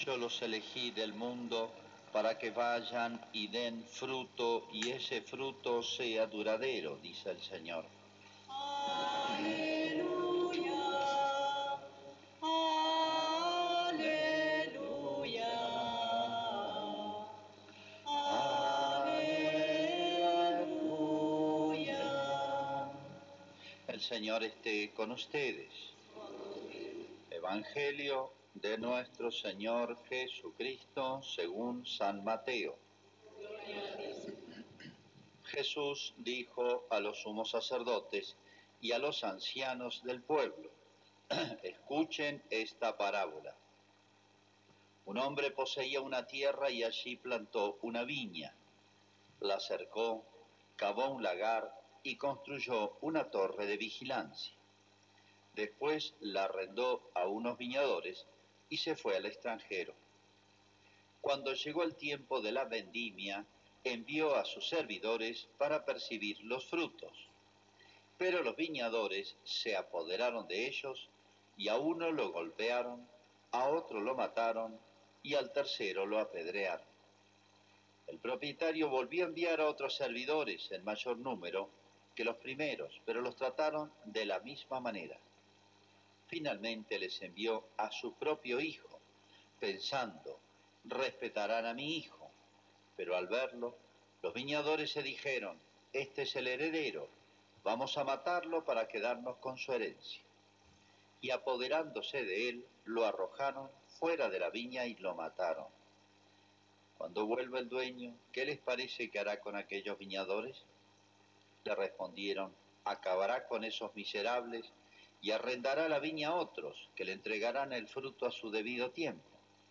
Yo los elegí del mundo para que vayan y den fruto, y ese fruto sea duradero, dice el Señor. Aleluya, aleluya, aleluya. El Señor esté con ustedes. Evangelio de nuestro Señor Jesucristo según San Mateo. Jesús dijo a los sumos sacerdotes y a los ancianos del pueblo: escuchen esta parábola. Un hombre poseía una tierra y allí plantó una viña. La cercó, cavó un lagar y construyó una torre de vigilancia. Después la arrendó a unos viñadores y se fue al extranjero. Cuando llegó el tiempo de la vendimia, envió a sus servidores para percibir los frutos. Pero los viñadores se apoderaron de ellos y a uno lo golpearon, a otro lo mataron y al tercero lo apedrearon. El propietario volvió a enviar a otros servidores en mayor número que los primeros, pero los trataron de la misma manera. Finalmente les envió a su propio hijo, pensando: respetarán a mi hijo. Pero al verlo, los viñadores se dijeron: este es el heredero, vamos a matarlo para quedarnos con su herencia. Y apoderándose de él, lo arrojaron fuera de la viña y lo mataron. Cuando vuelva el dueño, ¿qué les parece que hará con aquellos viñadores? Le respondieron: acabará con esos miserables y arrendará la viña a otros, que le entregarán el fruto a su debido tiempo.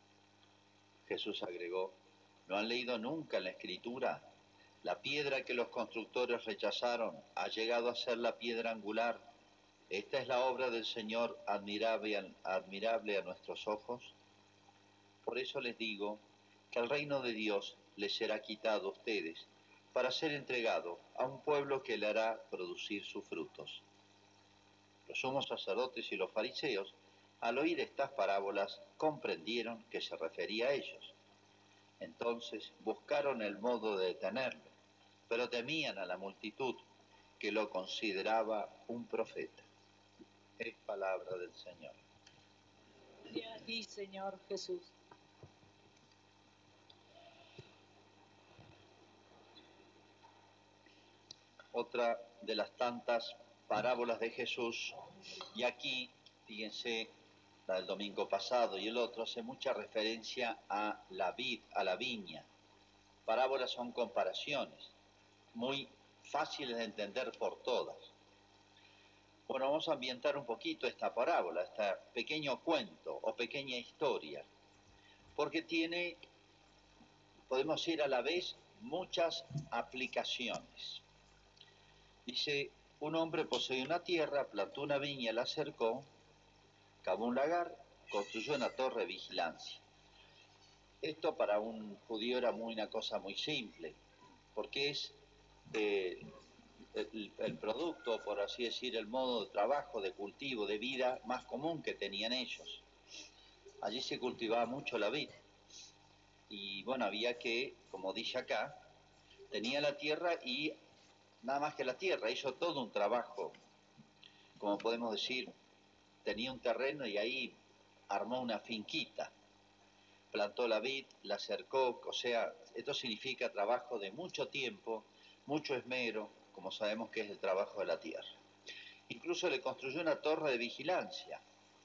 Jesús agregó: ¿no han leído nunca en la Escritura? La piedra que los constructores rechazaron ha llegado a ser la piedra angular. Esta es la obra del Señor, admirable a nuestros ojos. Por eso les digo que el reino de Dios les será quitado a ustedes para ser entregado a un pueblo que le hará producir sus frutos. Los sumos sacerdotes y los fariseos, al oír estas parábolas, comprendieron que se refería a ellos. Entonces buscaron el modo de detenerlo, pero temían a la multitud, que lo consideraba un profeta. Es palabra del Señor. Gloria a ti, Señor Jesús. Otra de las tantas parábolas de Jesús, y aquí, fíjense, la del domingo pasado y el otro, hace mucha referencia a la vid, a la viña. Parábolas son comparaciones, muy fáciles de entender por todas. Bueno, vamos a ambientar un poquito esta parábola, este pequeño cuento o pequeña historia, porque tiene, podemos decir a la vez, muchas aplicaciones. Dice: un hombre poseía una tierra, plantó una viña, la cercó, cavó un lagar, construyó una torre de vigilancia. Esto para un judío era una cosa muy simple, porque es el producto, por así decir, el modo de trabajo, de cultivo, de vida más común que tenían ellos. Allí se cultivaba mucho la vid. Y bueno, había que, como dice acá, tenía la tierra y nada más que la tierra, hizo todo un trabajo, como podemos decir, tenía un terreno y ahí armó una finquita, plantó la vid, la cercó, o sea, esto significa trabajo de mucho tiempo, mucho esmero, como sabemos que es el trabajo de la tierra. Incluso le construyó una torre de vigilancia,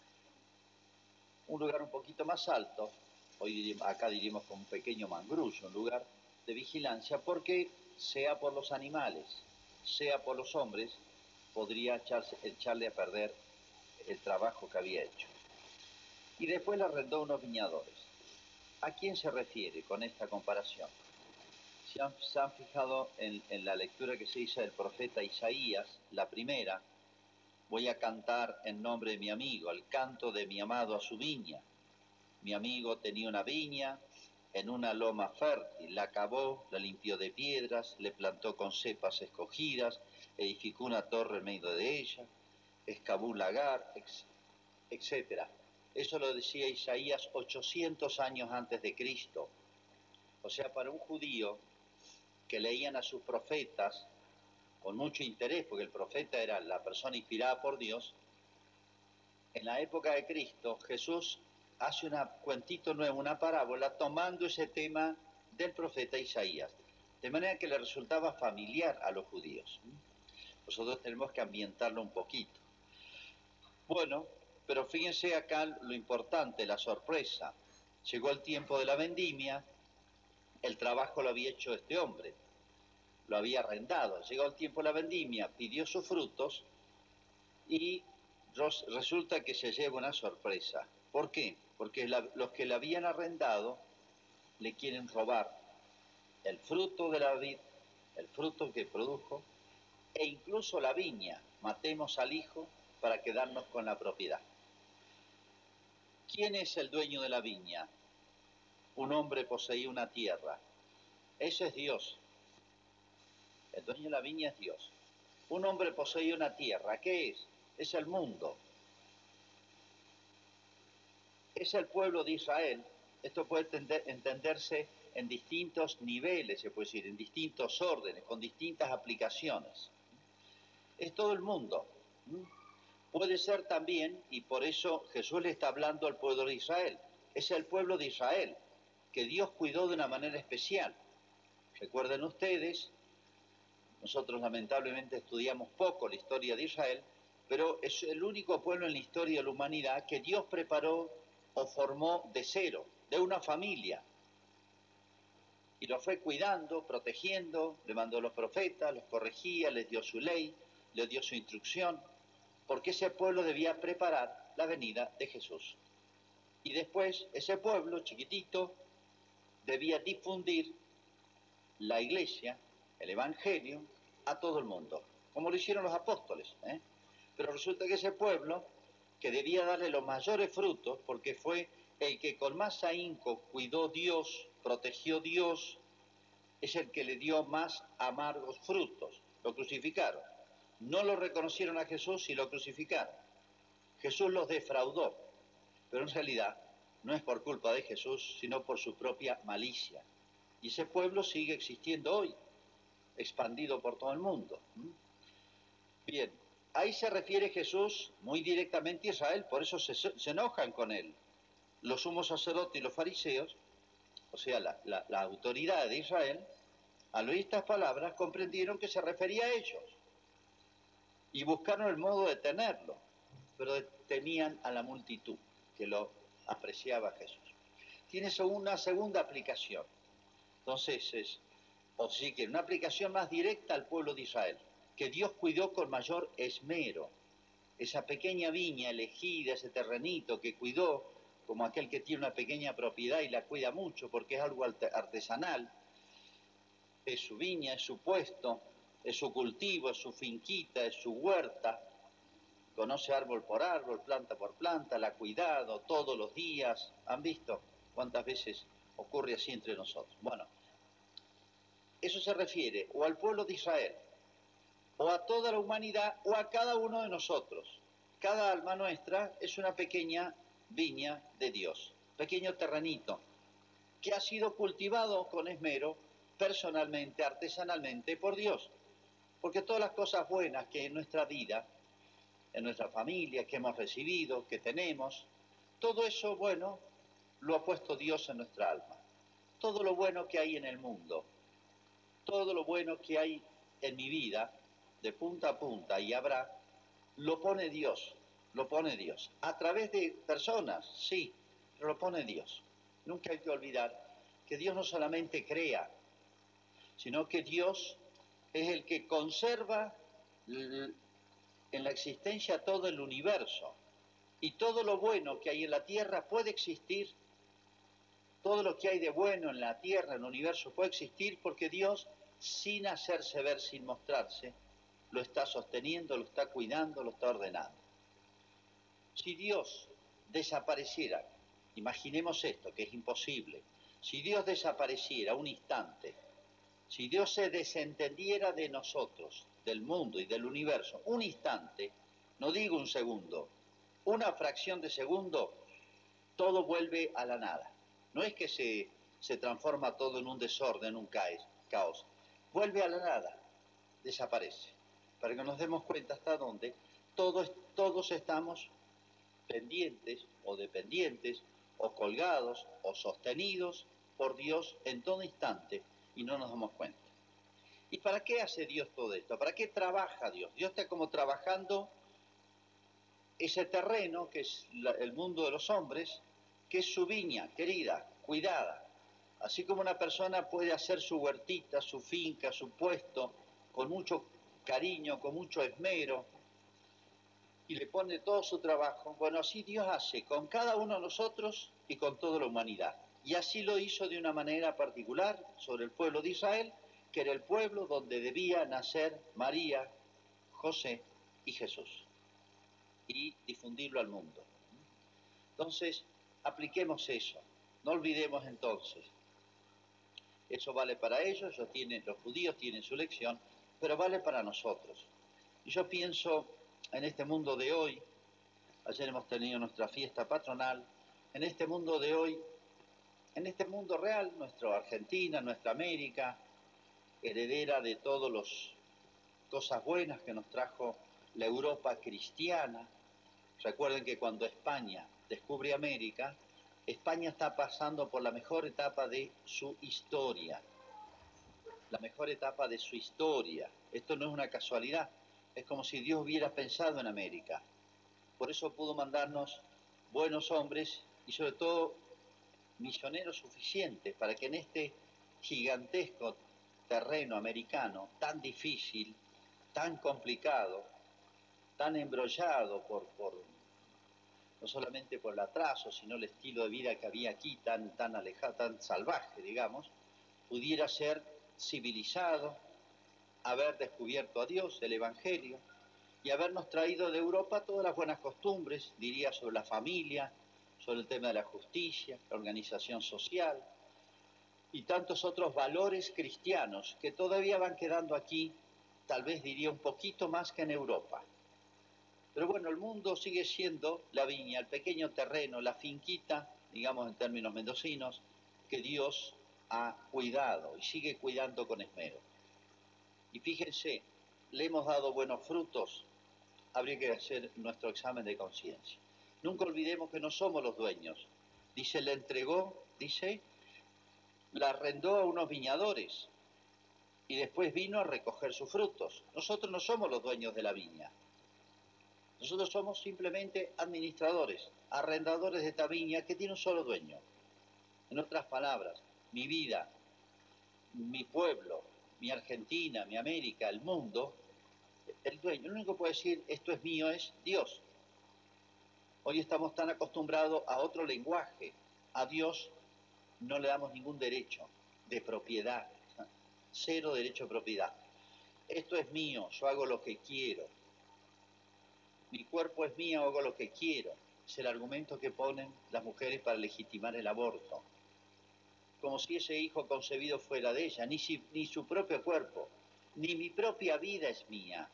un lugar un poquito más alto, hoy acá diríamos como un pequeño mangrullo, un lugar de vigilancia, porque sea por los animales, sea por los hombres, podría echarle a perder el trabajo que había hecho. Y después le arrendó unos viñadores. ¿A quién se refiere con esta comparación? Se han fijado en la lectura que se hizo del profeta Isaías, la primera: voy a cantar en nombre de mi amigo, el canto de mi amado a su viña. Mi amigo tenía una viña en una loma fértil, la cavó, la limpió de piedras, le plantó con cepas escogidas, edificó una torre en medio de ella, excavó un lagar, etc. Eso lo decía Isaías 800 años antes de Cristo. O sea, para un judío que leían a sus profetas con mucho interés, porque el profeta era la persona inspirada por Dios, en la época de Cristo, Jesús hace un cuentito nuevo, una parábola, tomando ese tema del profeta Isaías, de manera que le resultaba familiar a los judíos. Nosotros tenemos que ambientarlo un poquito. Bueno, pero fíjense acá lo importante, la sorpresa. Llegó el tiempo de la vendimia, el trabajo lo había hecho este hombre, lo había arrendado. Llegó el tiempo de la vendimia, pidió sus frutos y resulta que se lleva una sorpresa. ¿Por qué? Porque los que le habían arrendado le quieren robar el fruto de la vid, el fruto que produjo, e incluso la viña. Matemos al hijo para quedarnos con la propiedad. ¿Quién es el dueño de la viña? Un hombre poseía una tierra. Ese es Dios. El dueño de la viña es Dios. Un hombre poseía una tierra. ¿Qué es? Es el mundo. Es el pueblo de Israel. Esto puede entenderse en distintos niveles, se puede decir, en distintos órdenes, con distintas aplicaciones. Es todo el mundo. Puede ser también, y por eso Jesús le está hablando al pueblo de Israel, es el pueblo de Israel, que Dios cuidó de una manera especial. Recuerden ustedes, nosotros lamentablemente estudiamos poco la historia de Israel, pero es el único pueblo en la historia de la humanidad que Dios preparó o formó de cero, de una familia. Y lo fue cuidando, protegiendo, le mandó a los profetas, los corregía, les dio su ley, les dio su instrucción, porque ese pueblo debía preparar la venida de Jesús. Y después ese pueblo chiquitito debía difundir la iglesia, el evangelio, a todo el mundo, como lo hicieron los apóstoles. Pero resulta que ese pueblo, que debía darle los mayores frutos, porque fue el que con más ahínco cuidó Dios, protegió Dios, es el que le dio más amargos frutos. Lo crucificaron. No lo reconocieron a Jesús y lo crucificaron. Jesús los defraudó, pero en realidad no es por culpa de Jesús, sino por su propia malicia. Y ese pueblo sigue existiendo hoy, expandido por todo el mundo. Bien, ahí se refiere Jesús muy directamente a Israel, por eso se enojan con él. Los sumos sacerdotes y los fariseos, o sea, la autoridad de Israel, al oír estas palabras comprendieron que se refería a ellos y buscaron el modo de detenerlo, pero temían a la multitud que lo apreciaba a Jesús. Tiene una segunda aplicación. Entonces, o sí que una aplicación más directa al pueblo de Israel, que Dios cuidó con mayor esmero. Esa pequeña viña elegida, ese terrenito que cuidó, como aquel que tiene una pequeña propiedad y la cuida mucho porque es algo artesanal, es su viña, es su puesto, es su cultivo, es su finquita, es su huerta. Conoce árbol por árbol, planta por planta, la ha cuidado todos los días. ¿Han visto cuántas veces ocurre así entre nosotros? Bueno, eso se refiere o al pueblo de Israel, o a toda la humanidad, o a cada uno de nosotros. Cada alma nuestra es una pequeña viña de Dios, pequeño terrenito, que ha sido cultivado con esmero, personalmente, artesanalmente, por Dios. Porque todas las cosas buenas que en nuestra vida, en nuestra familia, que hemos recibido, que tenemos, todo eso bueno lo ha puesto Dios en nuestra alma. Todo lo bueno que hay en el mundo, todo lo bueno que hay en mi vida, de punta a punta, y habrá, lo pone Dios, lo pone Dios. A través de personas, sí, pero lo pone Dios. Nunca hay que olvidar que Dios no solamente crea, sino que Dios es el que conserva en la existencia todo el universo. Y todo lo bueno que hay en la tierra puede existir, todo lo que hay de bueno en la tierra, en el universo, puede existir porque Dios, sin hacerse ver, sin mostrarse, lo está sosteniendo, lo está cuidando, lo está ordenando. Si Dios desapareciera, imaginemos esto, que es imposible, si Dios desapareciera un instante, si Dios se desentendiera de nosotros, del mundo y del universo, un instante, no digo un segundo, una fracción de segundo, todo vuelve a la nada. No es que se transforma todo en un desorden, un caos. Vuelve a la nada, desaparece. Para que nos demos cuenta hasta dónde todos estamos pendientes o dependientes o colgados o sostenidos por Dios en todo instante y no nos damos cuenta. ¿Y para qué hace Dios todo esto? ¿Para qué trabaja Dios? Dios está como trabajando ese terreno que es el mundo de los hombres, que es su viña querida, cuidada. Así como una persona puede hacer su huertita, su finca, su puesto, con mucho cariño, con mucho esmero, y le pone todo su trabajo, bueno, así Dios hace con cada uno de nosotros y con toda la humanidad. Y así lo hizo de una manera particular sobre el pueblo de Israel, que era el pueblo donde debía nacer María, José y Jesús, y difundirlo al mundo. Entonces, apliquemos eso, no olvidemos entonces. Eso vale para ellos, los judíos tienen su lección, pero vale para nosotros. Y yo pienso en este mundo de hoy, ayer hemos tenido nuestra fiesta patronal, en este mundo de hoy, en este mundo real, nuestra Argentina, nuestra América, heredera de todas las cosas buenas que nos trajo la Europa cristiana. Recuerden que cuando España descubre América, España está pasando por la mejor etapa de su historia. La mejor etapa de su historia. Esto no es una casualidad, es como si Dios hubiera pensado en América. Por eso pudo mandarnos buenos hombres y sobre todo misioneros suficientes para que en este gigantesco terreno americano, tan difícil, tan complicado, tan embrollado no solamente por el atraso, sino el estilo de vida que había aquí, tan alejado, tan salvaje, digamos, pudiera ser civilizado, haber descubierto a Dios, el Evangelio, y habernos traído de Europa todas las buenas costumbres, diría, sobre la familia, sobre el tema de la justicia, la organización social, y tantos otros valores cristianos que todavía van quedando aquí, tal vez diría un poquito más que en Europa. Pero bueno, el mundo sigue siendo la viña, el pequeño terreno, la finquita, digamos en términos mendocinos, que Dios ha cuidado y sigue cuidando con esmero. Y fíjense, le hemos dado buenos frutos, habría que hacer nuestro examen de conciencia. Nunca olvidemos que no somos los dueños. Dice, la entregó, dice, la arrendó a unos viñadores y después vino a recoger sus frutos. Nosotros no somos los dueños de la viña. Nosotros somos simplemente administradores, arrendadores de esta viña que tiene un solo dueño. En otras palabras, mi vida, mi pueblo, mi Argentina, mi América, el mundo, el dueño, el único que puede decir esto es mío es Dios. Hoy estamos tan acostumbrados a otro lenguaje. A Dios no le damos ningún derecho de propiedad, cero derecho de propiedad. Esto es mío, yo hago lo que quiero. Mi cuerpo es mío, hago lo que quiero. Es el argumento que ponen las mujeres para legitimar el aborto. Como si ese hijo concebido fuera de ella, ni su propio cuerpo, ni mi propia vida es mía.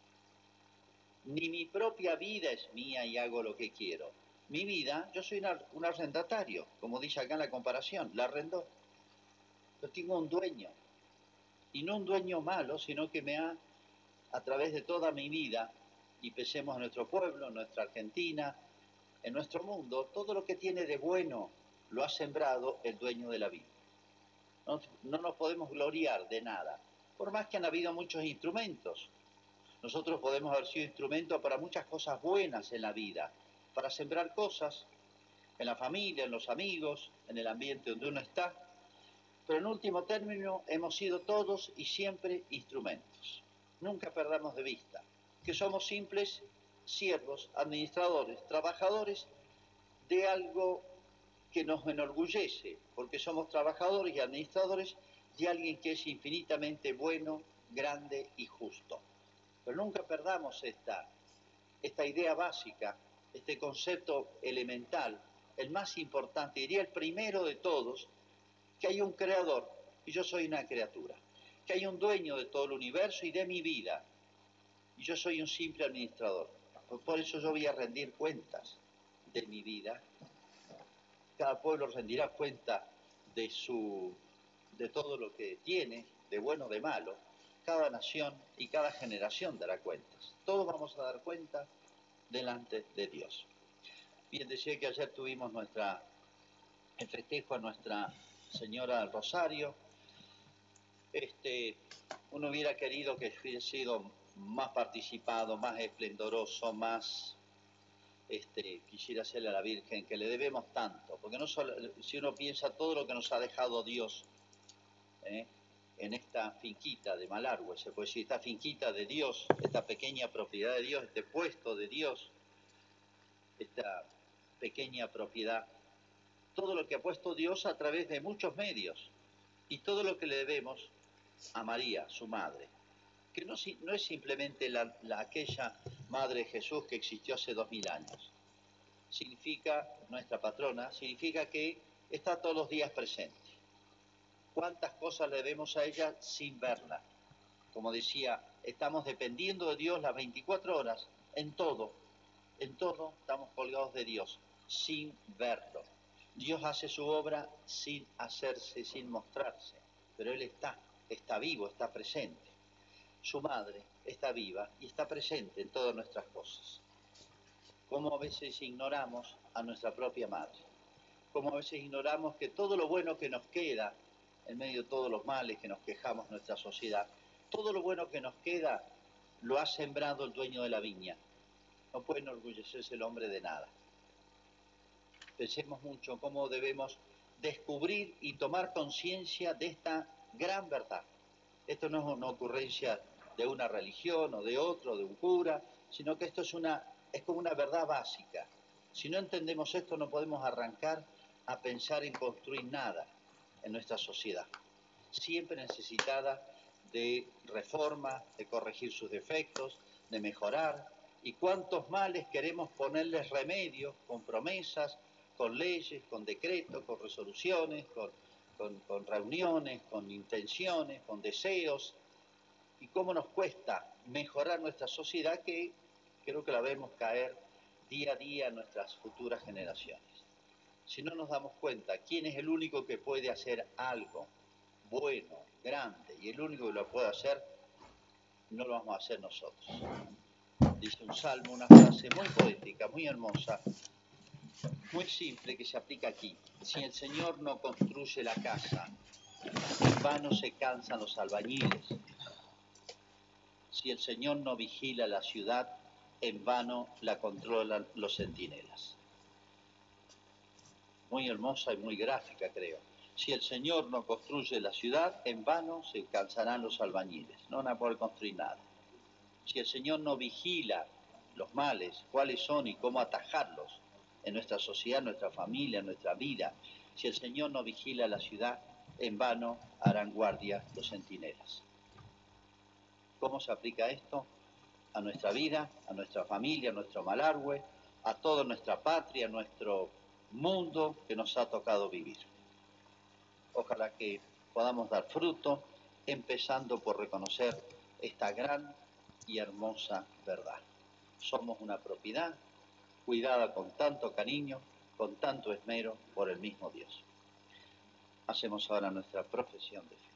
Ni mi propia vida es mía y hago lo que quiero. Mi vida, yo soy un arrendatario, como dice acá en la comparación, la arrendó. Yo tengo un dueño, y no un dueño malo, sino que me ha, a través de toda mi vida, y pensemos en nuestro pueblo, en nuestra Argentina, en nuestro mundo, todo lo que tiene de bueno lo ha sembrado el dueño de la vida. No nos podemos gloriar de nada, por más que han habido muchos instrumentos. Nosotros podemos haber sido instrumentos para muchas cosas buenas en la vida, para sembrar cosas en la familia, en los amigos, en el ambiente donde uno está, pero en último término hemos sido todos y siempre instrumentos. Nunca perdamos de vista que somos simples siervos, administradores, trabajadores de algo que nos enorgullece, porque somos trabajadores y administradores de alguien que es infinitamente bueno, grande y justo. Pero nunca perdamos esta idea básica, este concepto elemental, el más importante, diría el primero de todos, que hay un creador y yo soy una criatura, que hay un dueño de todo el universo y de mi vida, y yo soy un simple administrador. Por eso yo voy a rendir cuentas de mi vida cada pueblo rendirá cuenta de todo lo que tiene, de bueno o de malo. Cada nación y cada generación dará cuentas. Todos vamos a dar cuenta delante de Dios. Bien, decía que ayer tuvimos el festejo a Nuestra Señora del Rosario. Uno hubiera querido que hubiera sido más participado, más esplendoroso, más quisiera hacerle a la Virgen, que le debemos tanto, porque no solo, si uno piensa todo lo que nos ha dejado Dios en esta finquita de Malargüe, se puede decir, esta finquita de Dios, esta pequeña propiedad de Dios, este puesto de Dios, esta pequeña propiedad, todo lo que ha puesto Dios a través de muchos medios, y todo lo que le debemos a María, su madre, que no es simplemente aquella Madre de Jesús que existió hace 2000 años. Significa, nuestra patrona, significa que está todos los días presente. ¿Cuántas cosas le debemos a ella sin verla? Como decía, estamos dependiendo de Dios las 24 horas, en todo estamos colgados de Dios, sin verlo. Dios hace su obra sin hacerse, sin mostrarse, pero Él está vivo, está presente. Su madre está viva y está presente en todas nuestras cosas. Cómo a veces ignoramos a nuestra propia madre, cómo a veces ignoramos que todo lo bueno que nos queda, en medio de todos los males que nos quejamos en nuestra sociedad, todo lo bueno que nos queda lo ha sembrado el dueño de la viña. No puede enorgullecerse el hombre de nada. Pensemos mucho cómo debemos descubrir y tomar conciencia de esta gran verdad. Esto no es una ocurrencia de una religión o de otro, de un cura, sino que esto es como una verdad básica. Si no entendemos esto, no podemos arrancar a pensar en construir nada en nuestra sociedad, siempre necesitada de reforma, de corregir sus defectos, de mejorar. Y cuántos males queremos ponerles remedio con promesas, con leyes, con decretos, con resoluciones, con reuniones, con intenciones, con deseos. Y cómo nos cuesta mejorar nuestra sociedad, que creo que la vemos caer día a día en nuestras futuras generaciones. Si no nos damos cuenta quién es el único que puede hacer algo bueno, grande, y el único que lo puede hacer, no lo vamos a hacer nosotros. Dice un salmo, una frase muy poética, muy hermosa, muy simple, que se aplica aquí. Si el Señor no construye la casa, en vano se cansan los albañiles. Si el Señor no vigila la ciudad, en vano la controlan los centinelas. Muy hermosa y muy gráfica, creo. Si el Señor no construye la ciudad, en vano se cansarán los albañiles. No van a poder construir nada. Si el Señor no vigila los males, cuáles son y cómo atajarlos en nuestra sociedad, en nuestra familia, en nuestra vida, si el Señor no vigila la ciudad, en vano harán guardia los centinelas. ¿Cómo se aplica esto a nuestra vida, a nuestra familia, a nuestro Malargüe, a toda nuestra patria, a nuestro mundo que nos ha tocado vivir? Ojalá que podamos dar fruto, empezando por reconocer esta gran y hermosa verdad. Somos una propiedad cuidada con tanto cariño, con tanto esmero por el mismo Dios. Hacemos ahora nuestra profesión de fe.